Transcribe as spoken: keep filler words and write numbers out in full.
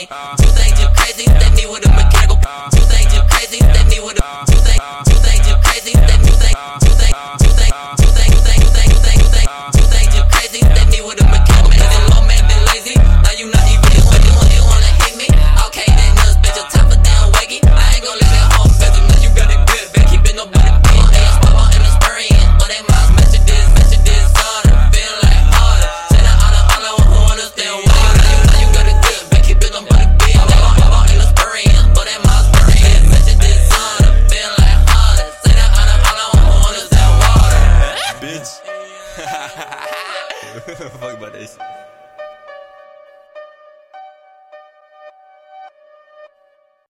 think, you think you crazy, stab me with a mechanical. You think you crazy, stab me with a, you think, you think you crazy, stab me, think, you think, you think, you think, think, think, think, think.